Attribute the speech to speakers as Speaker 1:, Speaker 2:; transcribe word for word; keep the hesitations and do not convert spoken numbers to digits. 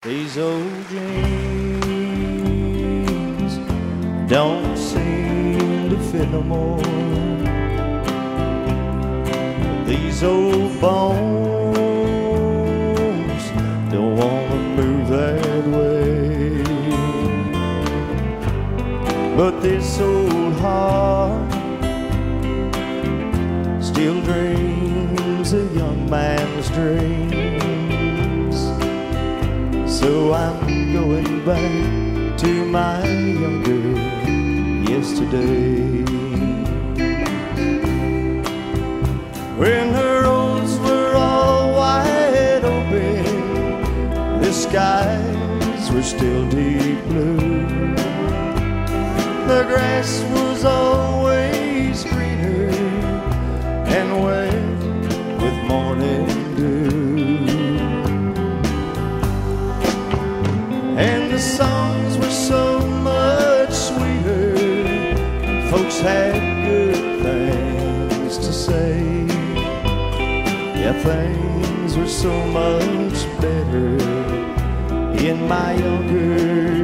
Speaker 1: These old jeans don't seem to fit no more. These old bones don't want to move that way. But this old heart still dreams a young man's dreams. So I'm going back to my younger yesterday, when the roads were all wide open, the skies were still deep blue, the grass was always greener and wet with morning dew. And the songs were so much sweeter, folks had good things to say. Yeah, things were so much better in my younger